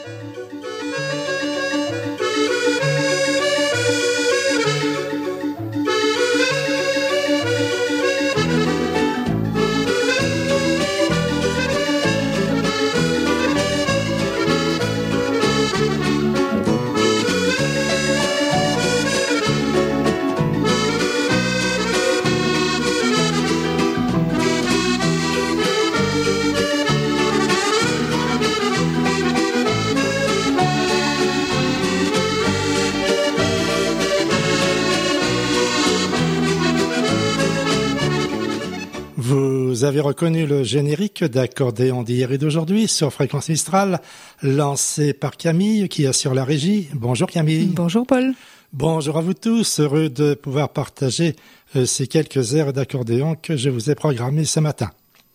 Vous avez reconnu le générique d'accordéon d'hier et d'aujourd'hui sur Fréquence Mistral, lancé par Camille qui assure la régie. Bonjour Camille. Bonjour Paul. Bonjour à vous tous, heureux de pouvoir partager ces quelques airs d'accordéon que je vous ai programmés ce matin.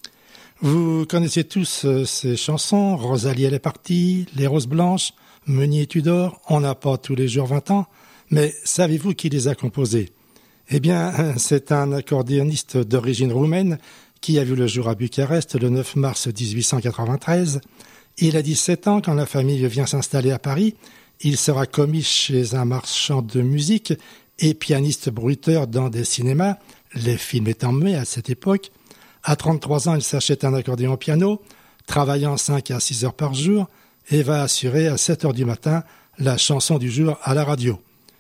Vous connaissez tous ces chansons, Rosalie elle est partie, Les Roses Blanches, Meunier Tudor, On n'a pas tous les jours 20 ans, mais savez-vous qui les a composées ? Eh bien, c'est un accordéoniste d'origine roumaine qui a vu le jour à Bucarest le 9 mars 1893. Il a 17 ans quand la famille vient s'installer à Paris. Il sera commis chez un marchand de musique et pianiste bruiteur dans des cinémas, les films étant muets à cette époque. À 33 ans, il s'achète un accordéon piano, travaillant 5 à 6 heures par jour et va assurer à 7 heures du matin la chanson du jour à la radio.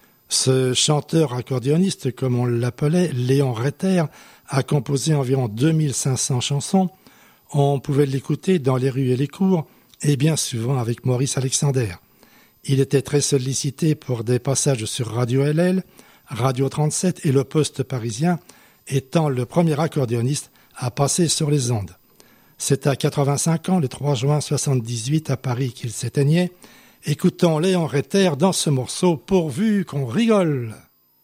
Ce chanteur accordéoniste, comme on l'appelait, Léon Reiter, a composé environ 2500 chansons. On pouvait l'écouter dans les rues et les cours, et bien souvent avec Maurice Alexander. Il était très sollicité pour des passages sur Radio LL, Radio 37 et Le Poste parisien, étant le premier accordéoniste à passer sur les ondes. C'est à 85 ans, le 3 juin 78 à Paris qu'il s'éteignait. Écoutons Léon Reiter dans ce morceau pourvu qu'on rigole.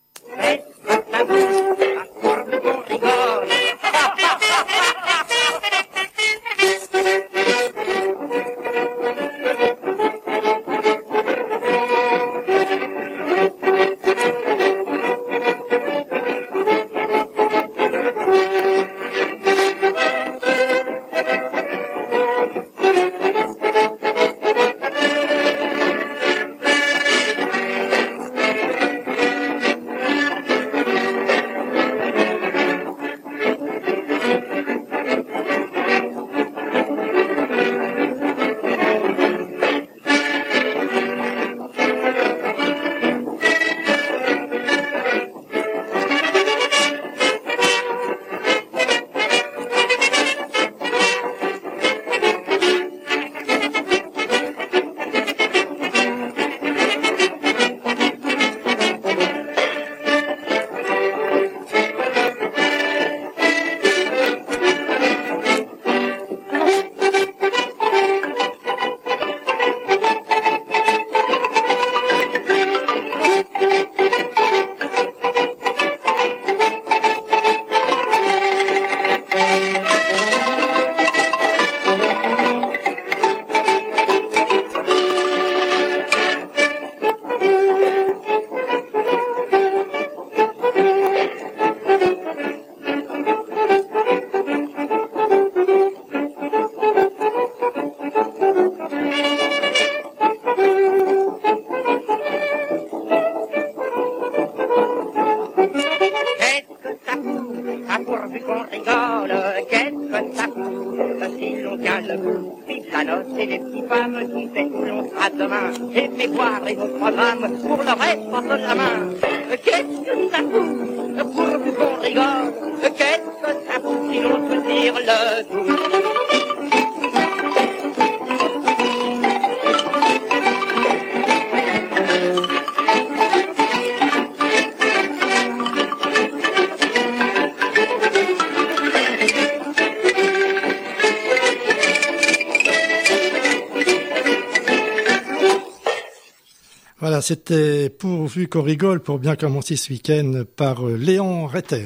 Voilà, c'était pourvu qu'on rigole pour bien commencer ce week-end par Léon Reiter.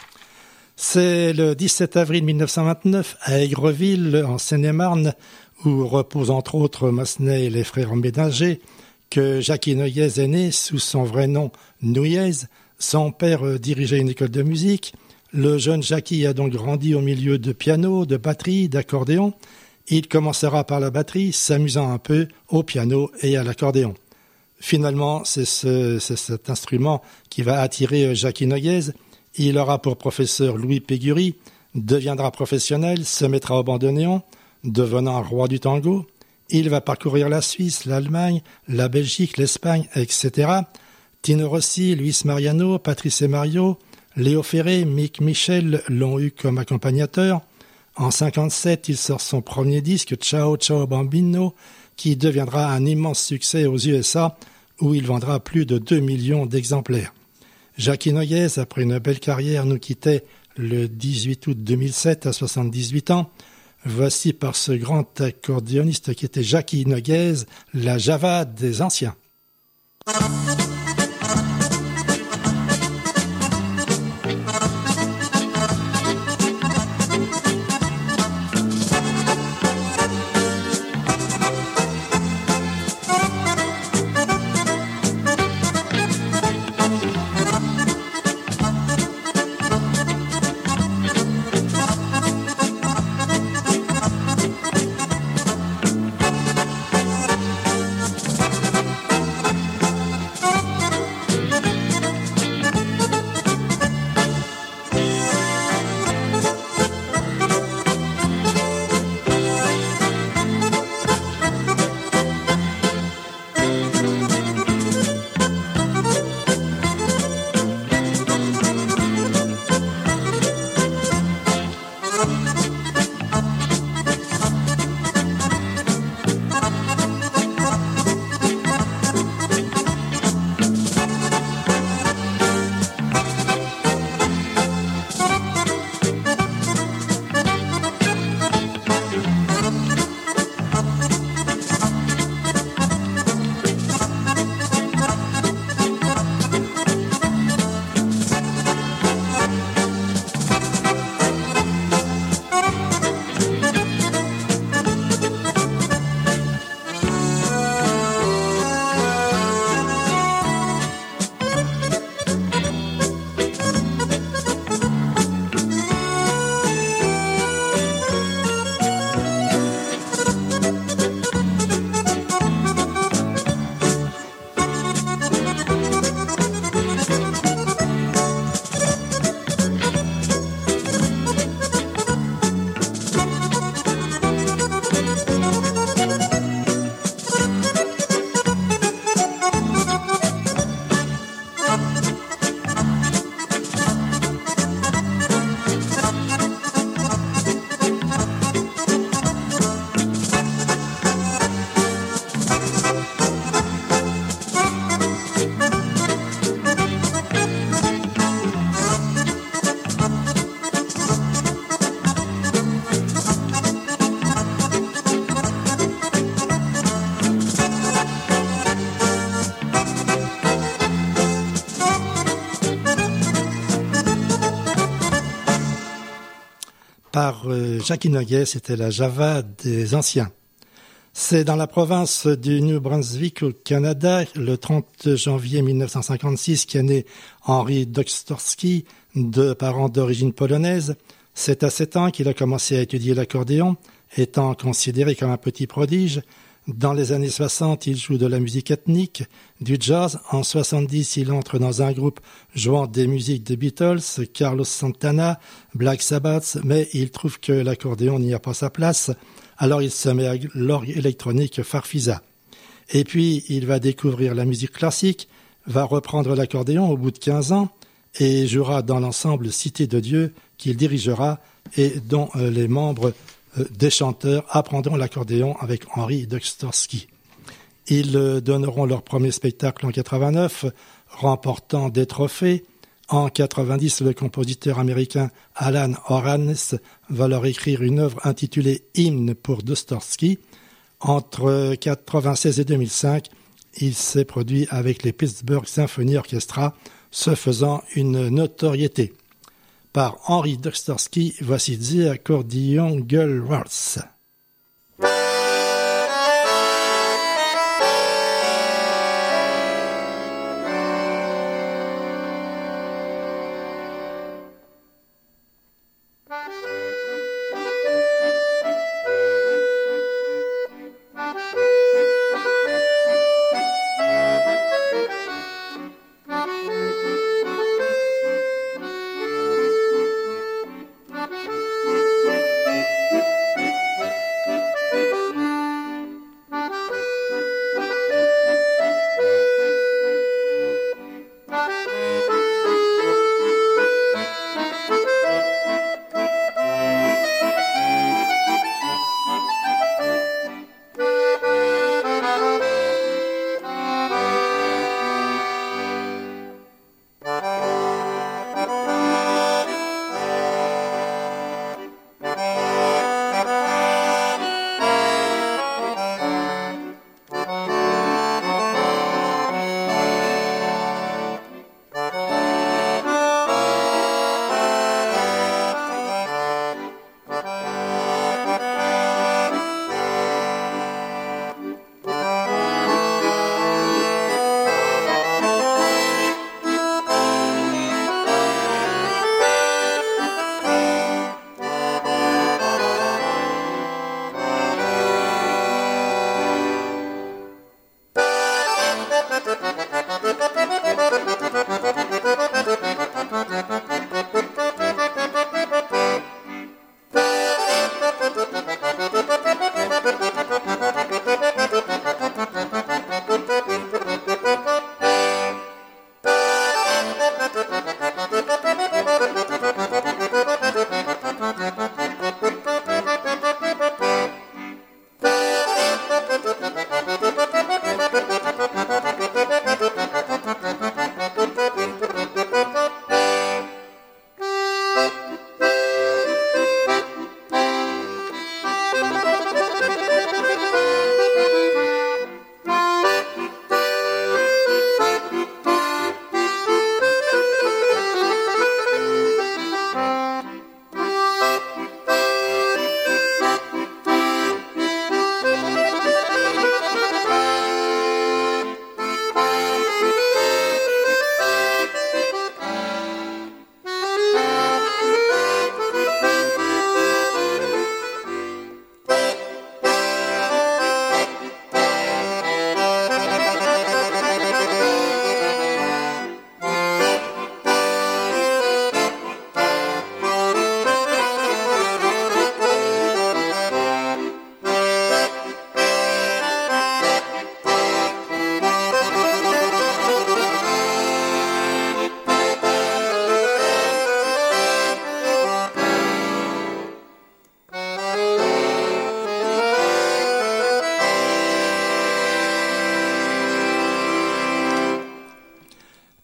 C'est le 17 avril 1929 à Aigreville, en Seine-et-Marne, où reposent entre autres Massenet et les frères Bédinger, que Jackie Noyez est né sous son vrai nom Nouyez. Son père dirigeait une école de musique. Le jeune Jackie a donc grandi au milieu de piano, de batterie, d'accordéon. Il commencera par la batterie, s'amusant un peu au piano et à l'accordéon. Finalement, c'est cet instrument qui va attirer Jacky Noguez. Il aura pour professeur Louis Pégury, deviendra professionnel, se mettra au bandoneon, devenant roi du tango. Il va parcourir la Suisse, l'Allemagne, la Belgique, l'Espagne, etc. Tino Rossi, Luis Mariano, Patrice et Mario, Léo Ferré, Mick Michel l'ont eu comme accompagnateurs. En 1957, il sort son premier disque, Ciao Ciao Bambino, qui deviendra un immense succès aux USA, où il vendra plus de 2 millions d'exemplaires. Jacky Noguez, après une belle carrière, nous quittait le 18 août 2007 à 78 ans. Voici par ce grand accordéoniste qui était Jacky Noguez, la Java des anciens. Par Jacky Noguez, c'était la Java des anciens. C'est dans la province du New Brunswick au Canada, le 30 janvier 1956, qu'est né Henri Doktorski, de parents d'origine polonaise. C'est à 7 ans qu'il a commencé à étudier l'accordéon, étant considéré comme un petit prodige. Dans les années 60, il joue de la musique ethnique, du jazz. En 70, il entre dans un groupe jouant des musiques des Beatles, Carlos Santana, Black Sabbath, mais il trouve que l'accordéon n'y a pas sa place. Alors il se met à l'orgue électronique Farfisa. Et puis, il va découvrir la musique classique, va reprendre l'accordéon au bout de 15 ans et jouera dans l'ensemble Cité de Dieu qu'il dirigera et dont les membres des chanteurs apprendront l'accordéon avec Henri Doktorski. Ils donneront leur premier spectacle en 89, remportant des trophées. En 90, le compositeur américain Alan Horanes va leur écrire une œuvre intitulée Hymne pour Doktorski. Entre 96 et 2005, il s'est produit avec les Pittsburgh Symphony Orchestra, se faisant une notoriété. Par Henri Doktorski, voici The Accordion Girl Waltz.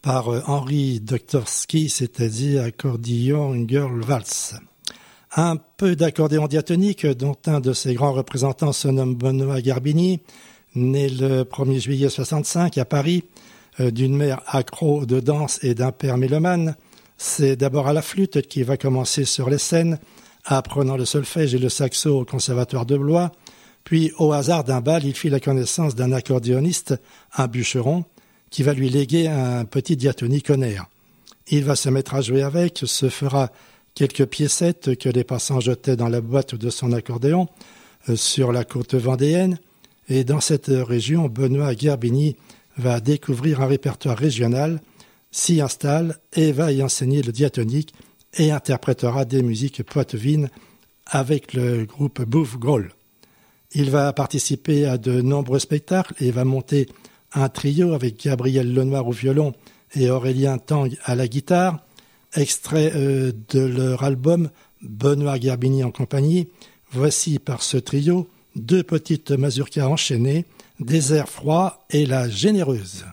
par Henri Doktorski, c'est-à-dire Accordion Girl Waltz. Un peu d'accordéon diatonique, dont un de ses grands représentants se nomme Benoît Garbini, né le 1er juillet 65 à Paris, d'une mère accro de danse et d'un père mélomane. C'est d'abord à la flûte qu'il va commencer sur les scènes, apprenant le solfège et le saxo au Conservatoire de Blois. Puis, au hasard d'un bal, il fit la connaissance d'un accordéoniste, un bûcheron, qui va lui léguer un petit diatonique-honneur. Il va se mettre à jouer avec, se fera quelques piécettes que les passants jetaient dans la boîte de son accordéon sur la côte vendéenne. Et dans cette région, Benoît Garbini va découvrir un répertoire régional, s'y installe et va y enseigner le diatonique et interprétera des musiques poitevines avec le groupe Bouffe Groll. Il va participer à de nombreux spectacles et va monter un trio avec Gabriel Lenoir au violon et Aurélien Tang à la guitare, extrait de leur album Benoît Garbini en compagnie. Voici par ce trio 2 petites mazurkas enchaînées, Désert froid et La Généreuse.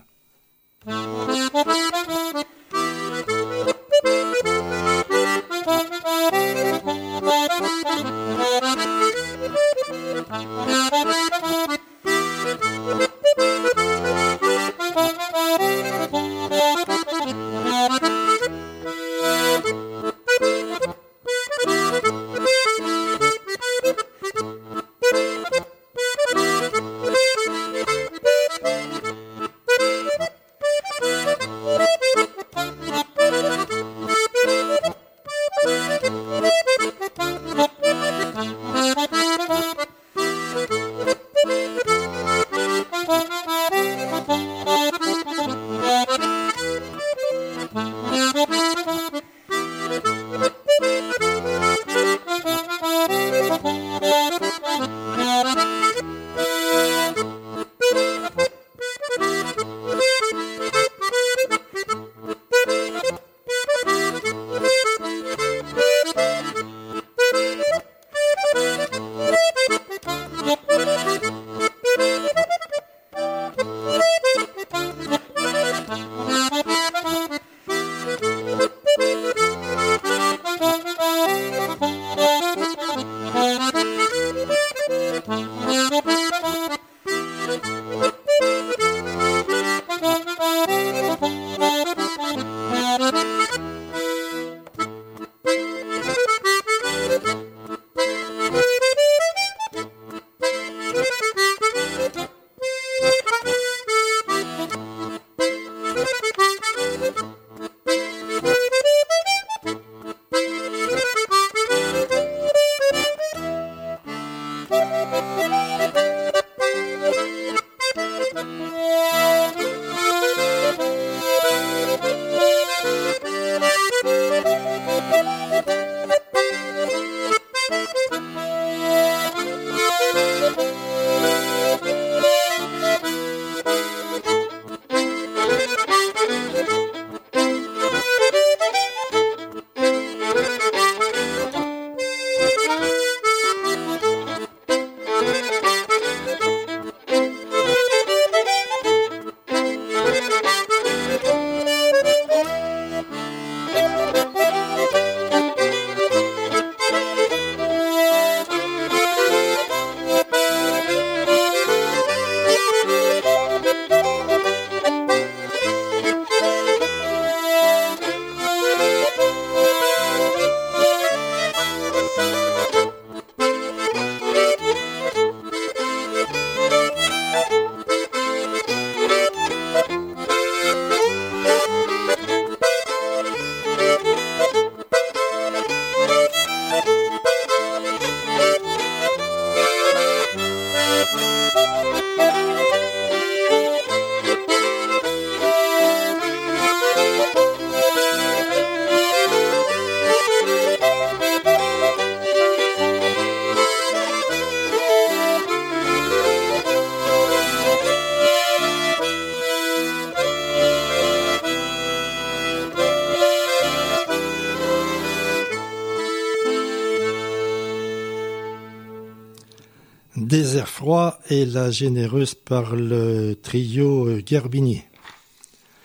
Désert froid et La Généreuse par le trio Garbini.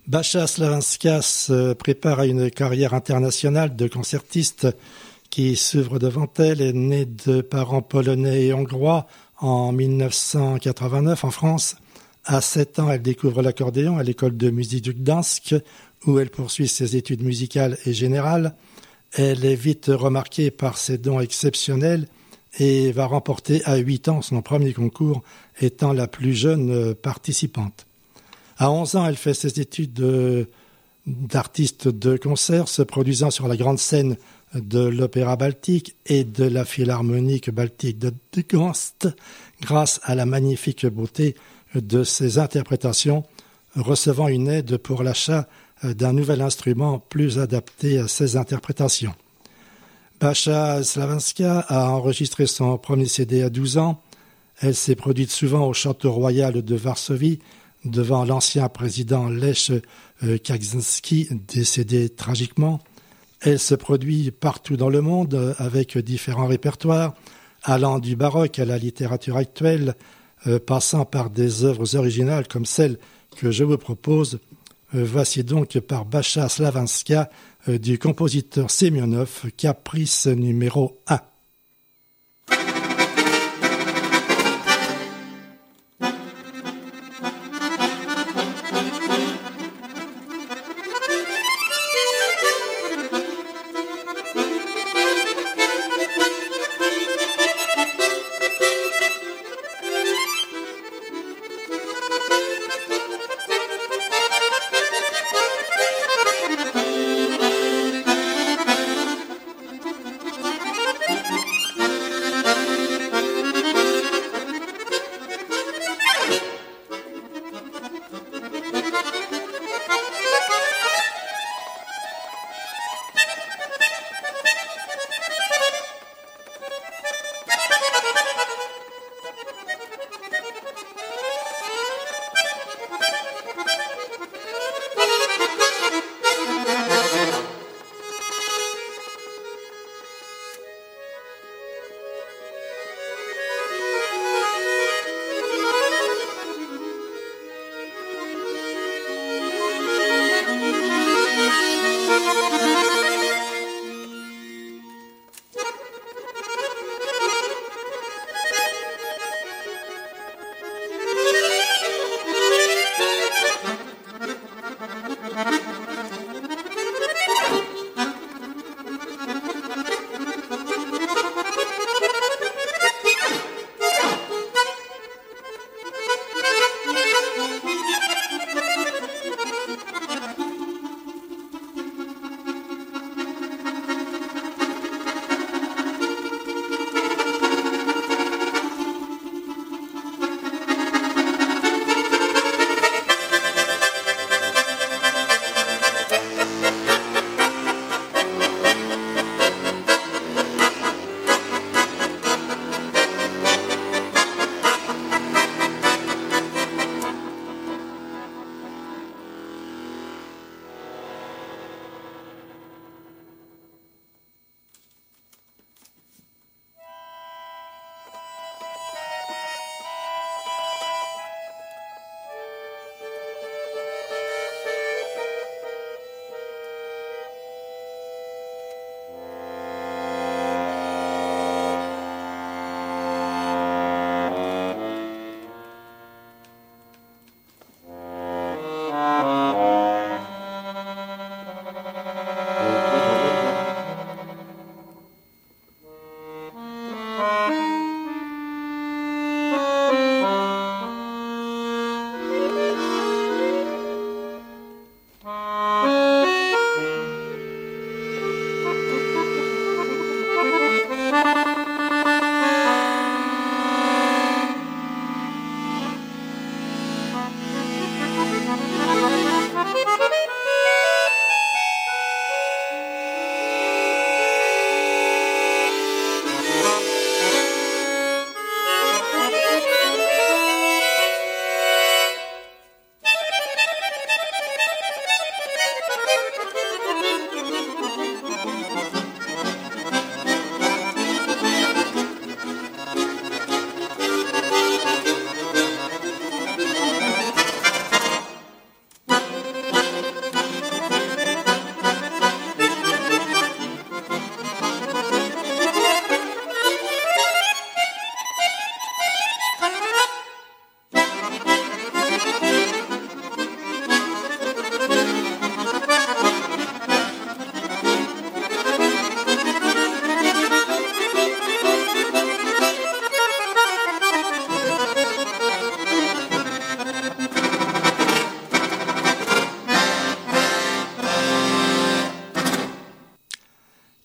Basia Slavinska se prépare à une carrière internationale de concertiste qui s'ouvre devant elle. Elle est née de parents polonais et hongrois en 1989 en France. À 7 ans, elle découvre l'accordéon à l'école de musique du Gdansk, où elle poursuit ses études musicales et générales. Elle est vite remarquée par ses dons exceptionnels et va remporter à 8 ans son premier concours, étant la plus jeune participante. À 11 ans, elle fait ses études d'artiste de concert, se produisant sur la grande scène de l'Opéra Baltique et de la Philharmonique Baltique de Gdansk, grâce à la magnifique beauté de ses interprétations, recevant une aide pour l'achat d'un nouvel instrument plus adapté à ses interprétations. Basia Slavinska a enregistré son premier CD à 12 ans. Elle s'est produite souvent au Château Royal de Varsovie, devant l'ancien président Lech Kaczynski, décédé tragiquement. Elle se produit partout dans le monde avec différents répertoires, allant du baroque à la littérature actuelle, passant par des œuvres originales comme celle que je vous propose. Voici donc par Basia Slavinska du compositeur Semyonov, Caprice numéro 1.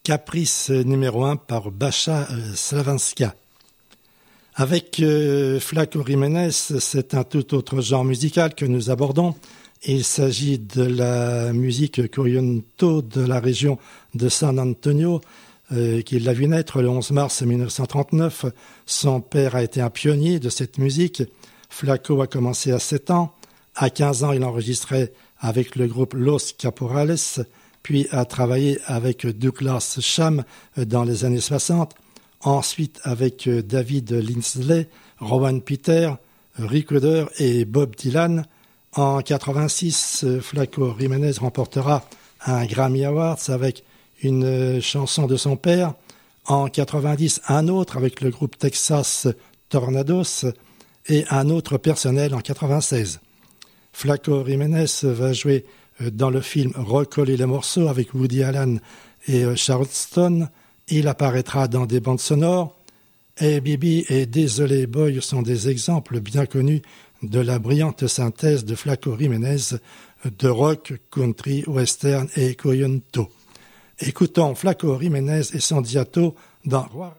Caprice numéro 1 par Bacha Slavanska. Avec Flaco Jiménez, c'est un tout autre genre musical que nous abordons. Il s'agit de la musique Coyunto de la région de San Antonio, qui l'a vu naître le 11 mars 1939. Son père a été un pionnier de cette musique. Flaco a commencé à 7 ans. À 15 ans, il enregistrait avec le groupe Los Caporales, puis a travaillé avec Douglas Cham dans les années 60. Ensuite avec David Lindsley, Rowan Peter, Rick Rudder et Bob Dylan. En 86, Flaco Jiménez remportera un Grammy Awards avec une chanson de son père. En 90, un autre avec le groupe Texas Tornadoes et un autre personnel en 96. Flaco Jiménez va jouer dans le film Recoller les morceaux avec Woody Allen et Charleston. Il apparaîtra dans des bandes sonores. Hey Bibi et Désolé Boy sont des exemples bien connus de la brillante synthèse de Flaco Jiménez de rock, country, western et coyunto. Écoutons Flaco Jiménez et Sandiato dans Roi.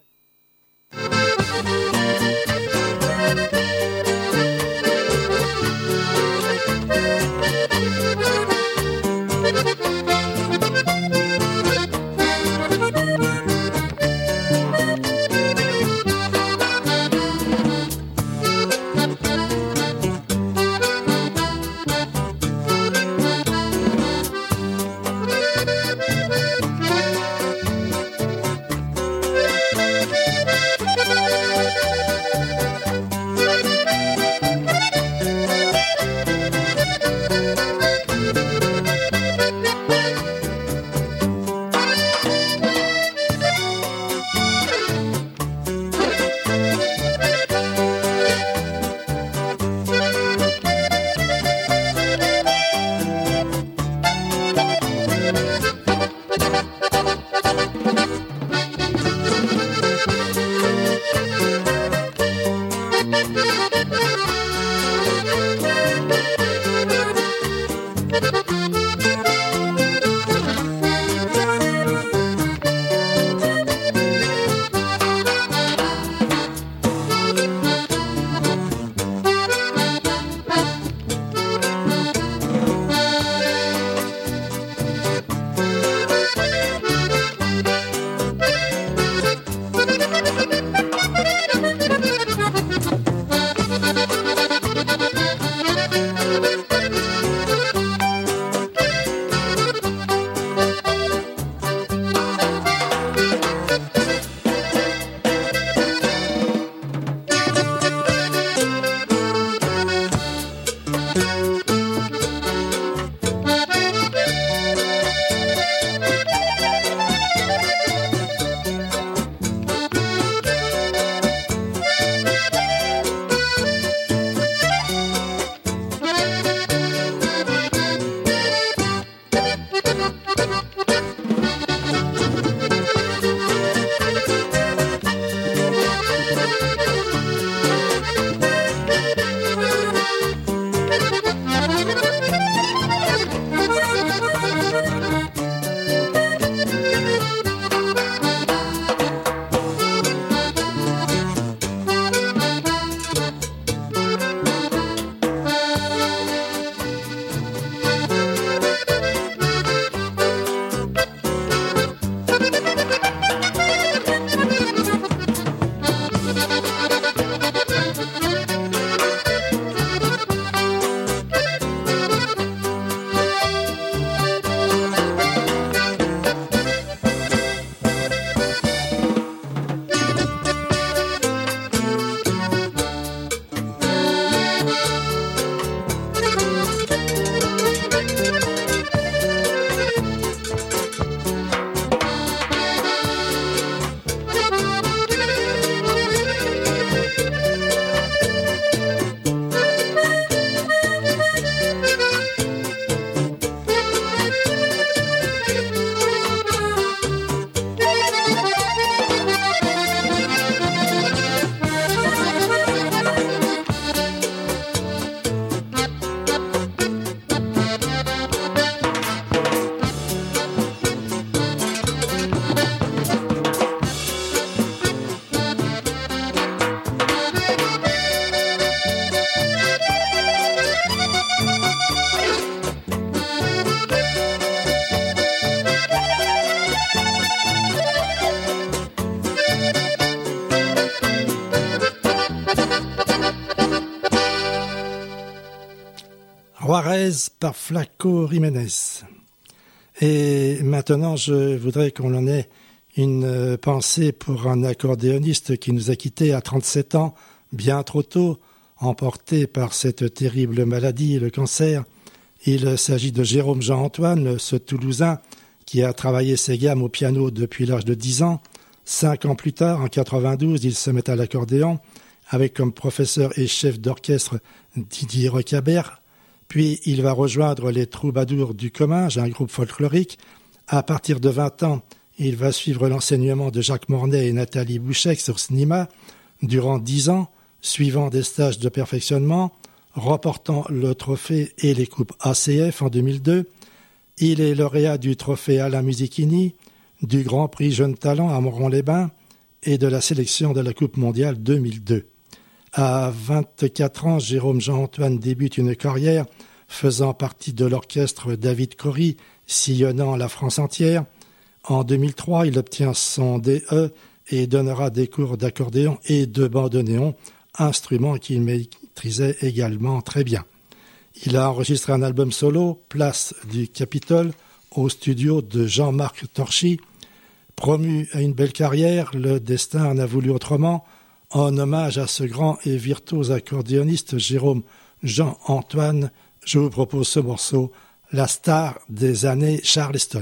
Juarez par Flaco Jiménez. Et maintenant, je voudrais qu'on en ait une pensée pour un accordéoniste qui nous a quittés à 37 ans, bien trop tôt, emporté par cette terrible maladie, le cancer. Il s'agit de Jérôme Jean-Antoine, ce Toulousain qui a travaillé ses gammes au piano depuis l'âge de 10 ans. 5 ans plus tard, en 92, il se met à l'accordéon avec comme professeur et chef d'orchestre Didier Recabert. Puis il va rejoindre les Troubadours du Comminges, un groupe folklorique. À partir de 20 ans, il va suivre l'enseignement de Jacques Mornay et Nathalie Bouchec sur SNIMA durant 10 ans, suivant des stages de perfectionnement, remportant le trophée et les coupes ACF en 2002. Il est lauréat du trophée Alain Musichini, du Grand Prix Jeune Talent à Moron-les-Bains et de la sélection de la Coupe mondiale 2002. À 24 ans, Jérôme Jean-Antoine débute une carrière faisant partie de l'orchestre David Cory, sillonnant la France entière. En 2003, il obtient son DE et donnera des cours d'accordéon et de bandoneon, instrument qu'il maîtrisait également très bien. Il a enregistré un album solo, Place du Capitole, au studio de Jean-Marc Torchy. Promu à une belle carrière, le destin en a voulu autrement. En hommage à ce grand et virtuose accordéoniste Jérôme Jean-Antoine, je vous propose ce morceau, La star des années Charleston.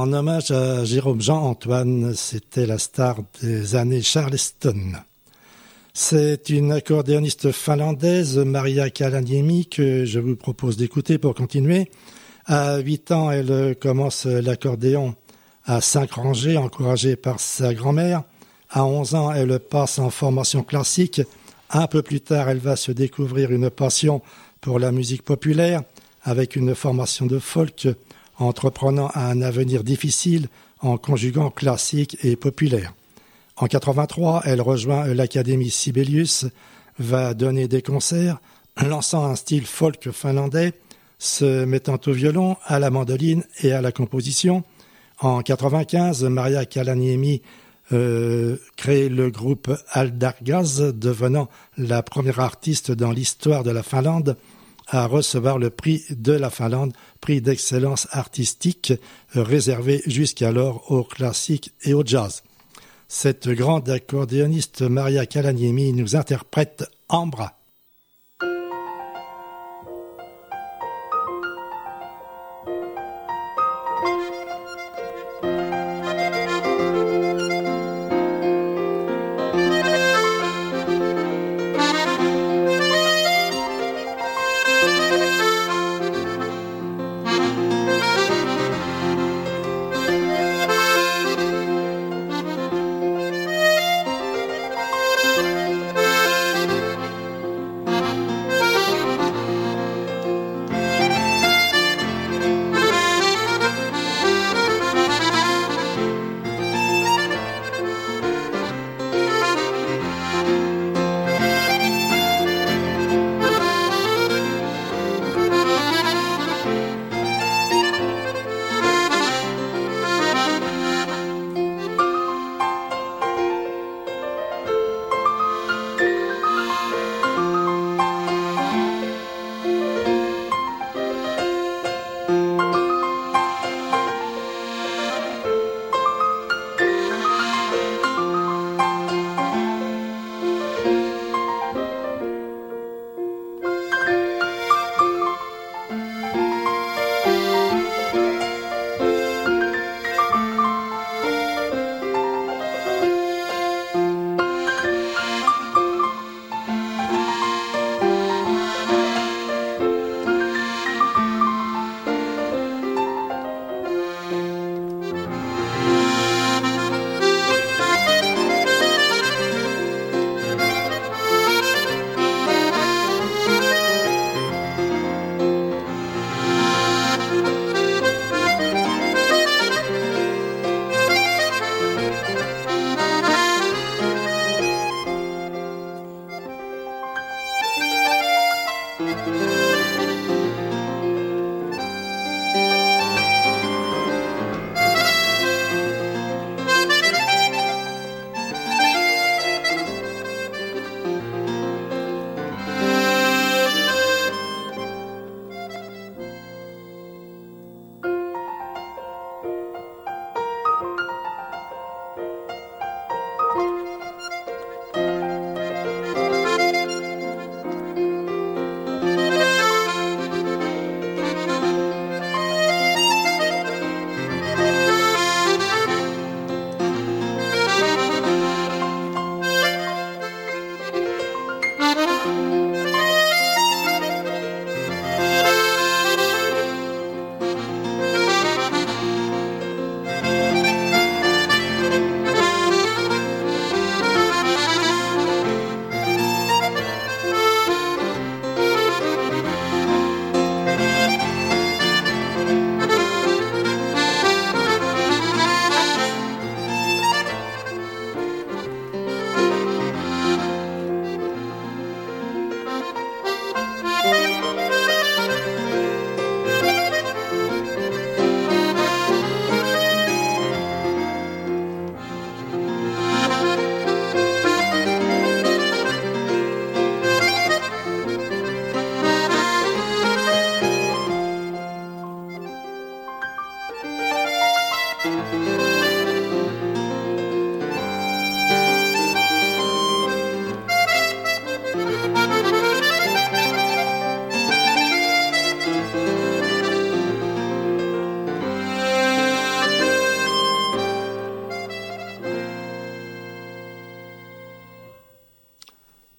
en hommage à Jérôme Jean-Antoine, c'était la star des années Charleston. C'est une accordéoniste finlandaise, Maria Kalaniemi, que je vous propose d'écouter pour continuer. À 8 ans, elle commence l'accordéon à Saint-Ranger, encouragée par sa grand-mère. À 11 ans, elle passe en formation classique. Un peu plus tard, elle va se découvrir une passion pour la musique populaire, avec une formation de folk, entreprenant un avenir difficile en conjuguant classique et populaire. En 83, elle rejoint l'Académie Sibelius, va donner des concerts, lançant un style folk finlandais, se mettant au violon, à la mandoline et à la composition. En 95, Maria Kalaniemi crée le groupe Aldargaz, devenant la première artiste dans l'histoire de la Finlande à recevoir le prix de la Finlande, prix d'excellence artistique réservé jusqu'alors au classique et au jazz. Cette grande accordéoniste Maria Kalaniemi nous interprète Ambra.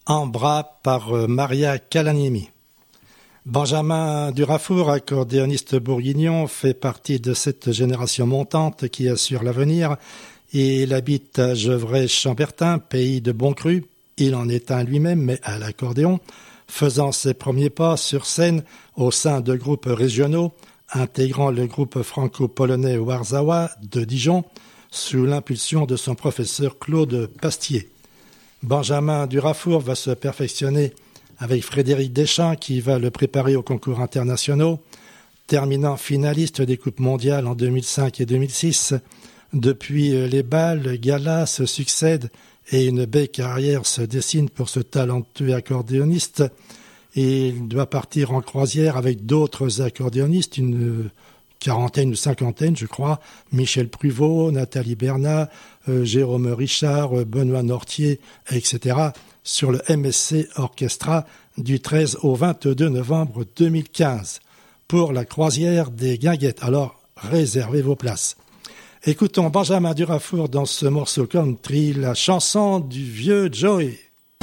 Ambra par Maria Calaniemi. Benjamin Durafour, accordéoniste bourguignon, fait partie de cette génération montante qui assure l'avenir. Il habite à Gevrey-Chambertin, pays de bon cru. Il en est un lui-même, mais à l'accordéon, faisant ses premiers pas sur scène au sein de groupes régionaux, intégrant le groupe franco-polonais Warzawa de Dijon, sous l'impulsion de son professeur Claude Pastier. Benjamin Durafour va se perfectionner avec Frédéric Deschamps qui va le préparer aux concours internationaux, terminant finaliste des Coupes mondiales en 2005 et 2006. Depuis, les bals, galas se succèdent et une belle carrière se dessine pour ce talentueux accordéoniste. Et il doit partir en croisière avec d'autres accordéonistes, une quarantaine ou cinquantaine, je crois, Michel Pruvot, Nathalie Bernat, Jérôme Richard, Benoît Nortier, etc., sur le MSC Orchestra du 13 au 22 novembre 2015 pour la croisière des Guinguettes. Alors, réservez vos places. Écoutons Benjamin Durafour dans ce morceau country, la chanson du vieux Joey.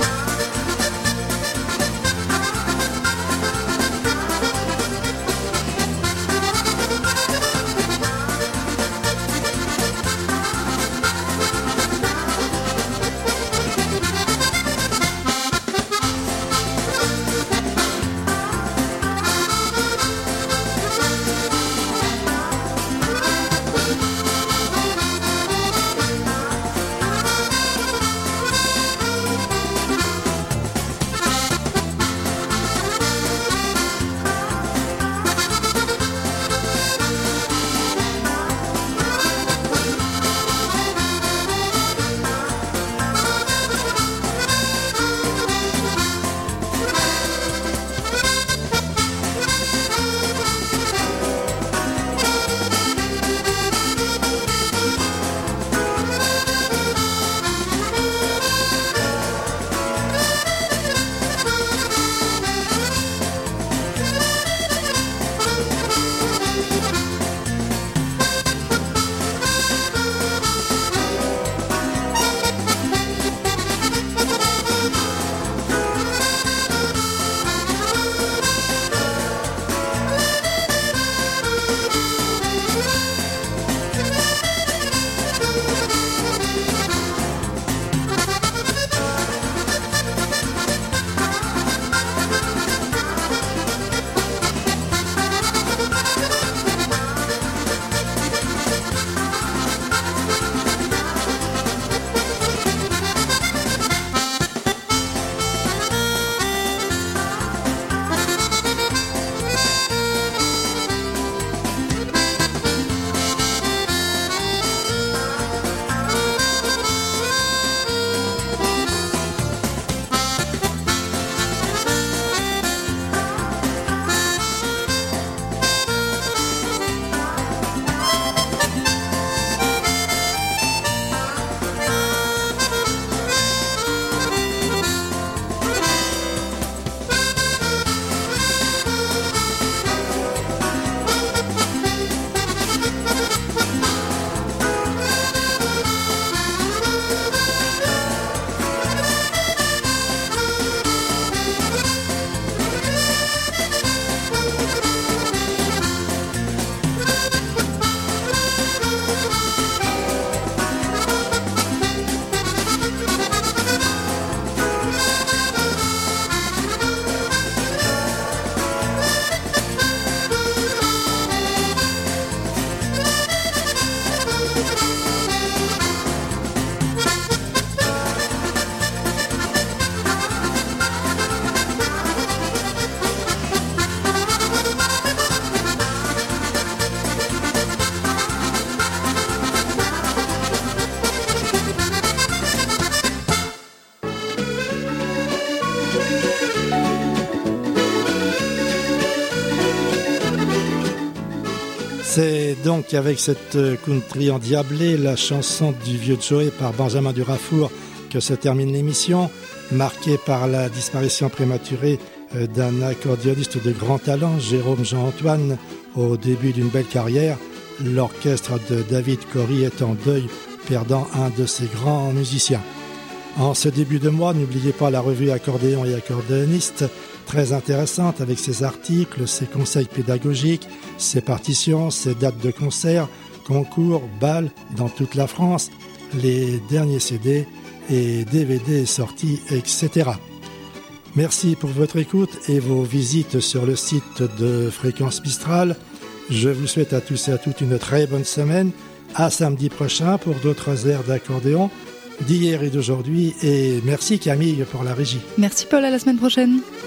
C'est donc avec cette country endiablée, la chanson du vieux Joey par Benjamin Durafour, que se termine l'émission, marquée par la disparition prématurée d'un accordéoniste de grand talent, Jérôme Jean-Antoine, au début d'une belle carrière. L'orchestre de David Cory est en deuil, perdant un de ses grands musiciens. En ce début de mois, n'oubliez pas la revue Accordéon et accordéoniste, très intéressante avec ses articles, ses conseils pédagogiques, ses partitions, ses dates de concert, concours, bals dans toute la France, les derniers CD et DVD sortis, etc. Merci pour votre écoute et vos visites sur le site de Fréquence Mistral. Je vous souhaite à tous et à toutes une très bonne semaine. À samedi prochain pour d'autres airs d'accordéon d'hier et d'aujourd'hui. Et merci Camille pour la régie. Merci Paul, à la semaine prochaine.